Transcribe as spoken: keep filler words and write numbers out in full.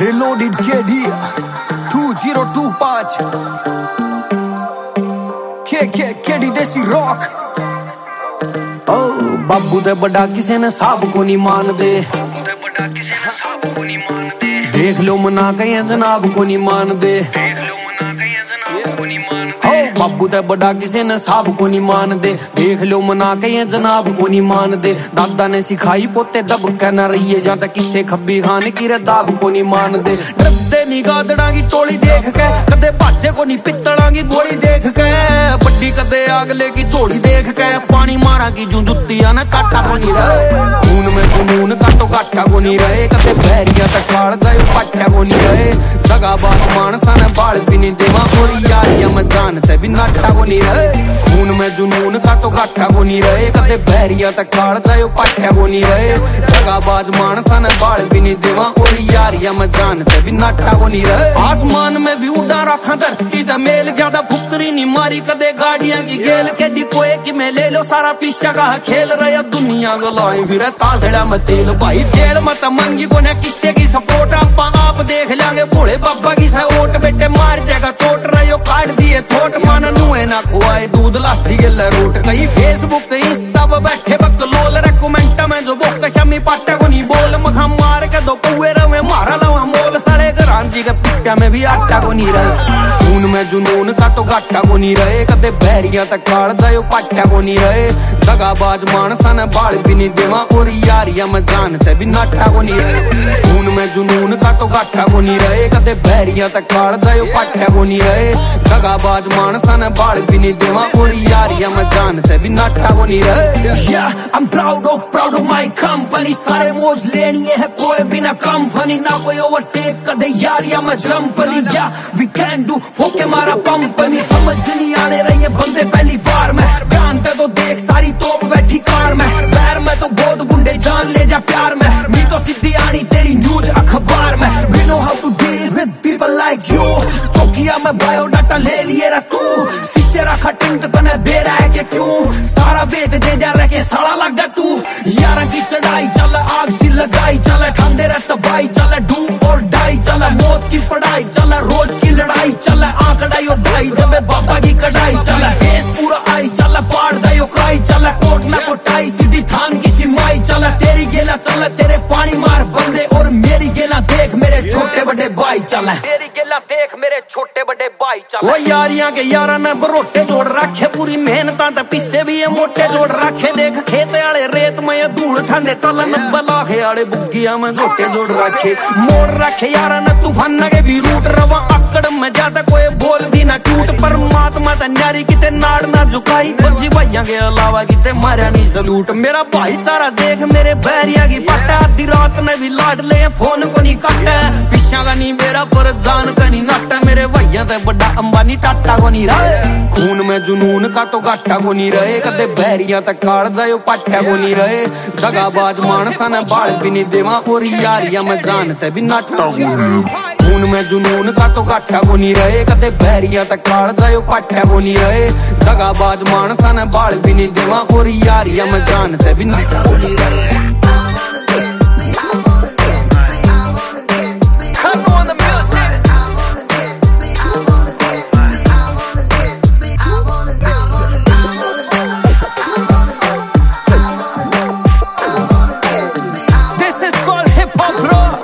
Reloaded K D two zero two five K K K D desi rock. ओ बाबू ते बड़ा किसे ने साहब को नहीं मान दे, देख लो मना कहीं जनाब को नहीं मान दे। बाबू ते बड़ा किसे ने साहब को नहीं मान दे, देख लो मना कहीं जनाब को नहीं मान दे। दादा ने सिखाई पोते दब के न रहिए, जहाँ तक किसे खब्बी खान की रदाब को नहीं मान दे। डरते नहीं गादड़ा की टोली देख के, कदे बाचे को नहीं पित्तड़ा की गोली देख के, बड्डी कदे आगले की झोली देख के, पानी मारा की जू जुत्तिया न काटा को नहीं रहे। खून में जुनून का तो काटा को नहीं रहे, कदे बहरिया तक काड़ जाए पाटा को नहीं रहे। दगाबाज मानसा ने बाल भी नहीं देवा, और यारिया मैं जानते भी नाटा को नहीं रहे। खून में जुनून का तो घाटा को नहीं रहे, कदे बहरिया तक काड़ जाए पाटा को नहीं रहे। दगाबाज मानसा ने बाल भी नहीं देवा, और यारिया मैं जानते भी नाटा को नहीं रहे। आसमान में भी उड़ा रखा धरती दा मेल, ज्यादा फुकरी नहीं मारी कदे गाड़ियां की गेल के डिकोए कि मैं ले लो सारा पीछा का खेल रहा दुनिया को लाई फिर तासड़ा में तेल। भाई जेल मत मंगी को न किसी की सपोर्ट, आपा आप देख लांगे भोले बाबा की सपोर्ट। बेटे मार जाएगा चोट रहे हो काट दिए थोट, मान नुए ना खुआए दूध लासी के लरोट। कहीं फेसबुक इंस्टा पर बैठे बक लोल रे कमेंट में जो बोक शमी पाटा को नहीं बोल। मखा मार के दो पुए रवे मारा लवा मोल, साले रांची के पिट्टा में भी आटा को नहीं रहे। खून में जुनून का तो घाटा को नहीं रहे, कदे बहरिया तक काड़ जाए पाटा को नहीं रहे। दगाबाज मानसा ने बाल भी नहीं देवा, और यारिया मैं जानते भी नाटा को नहीं रहे। खून में जुनून का तो घाटा को नहीं रहे, कदे बहरिया तक काड़ जाए पाटा को नहीं रहे। दगाबाज मानसा ने बाल भी नहीं देवा, और यारिया मैं जानते भी नाटा को नहीं रहे। Yeah, I'm proud of proud of my company, सारे मौज लेनी है कोई भी ना कंपनी, ना कोई ओवरटेक कदे यारिया मैं जंपनी। Yeah, we can do होके मारा पंपनी, समझ नहीं आने रही है बंदे पहली बार में। जानते तो देख सारी तोप बैठी कार में, पैर में तो बहुत गुंडे जान ले जा प्यार में। मी तो सीधी आनी तेरी न्यूज अखबार में। We know how to deal with people like you, चौकिया में बायोडाटा ले लिए रा तू। शीशे रखा टिंट तने बेरा है कि क्यों, सारा बेच दे जा रखे साला लगा तू। यारा की चढ़ाई चल आग सी लगाई चल, खांदे रहता भाई चल डू और डाई चल। मौत की पढ़ाई चल रोज की लड़ाई चल, आंकड़ाई और दाई जब बाबा की कढ़ाई चल। केस पूरा आई चल पाड़ दायो क्राई चल, कोट ना कोटाई सीधी थान की सिमाई चल। तेरी गेला चल तेरे पानी मार बंदे, और मेरी गेला देख मेरे छोटे बड़े भाई चल। तेरी गेला देख मेरे छोटे बड़े भाई चल। वो यारियां के यारा ने बरोटे जोड़ रखे, पूरी मेहनतां ते पीछे भी ये मोटे जोड़ रखे। देख खेते आले रेत में ये धूल ठंडे चलन, बलाखे आले बुग्गिया में जोटे जोड़ रखे। मोड़ रखे यारा ने तूफान के भी रूट, रवा अकड़ में ज्यादा कोई बोल भी ना क्यूट। परमात्मा ते न्यारी किते नाड़ ना झुकाई, फौजी भैया के अलावा किते मारा नहीं सलूट। मेरा भाईचारा देख मेरे बहरिया की पट्टा, आधी रात में भी लाड ले फोन को नहीं काटा। पिछा का नहीं मेरा पर जान का नहीं नाटा, मेरे भैया ते बड़ा अंबानी टाटा को नहीं रहे। खून में जुनून का तो घाटा को नहीं रहे, कदे बहरिया तक काड़ जाए पाटा को नहीं रहे। दगाबाज मानसा ने बाल भी नहीं देवा, और यारिया मैं जानते भी नाटा को नहीं रहे। खून में जुनून का तो घाटा को नहीं रहे, कदे बहरिया तक काड़ जाए पाटा को नहीं रहे। दगाबाज मानसा ने बाल भी नहीं देवा, और यारिया मैं जानते भी नाटा को नहीं रहे। This is called hip hop, bro.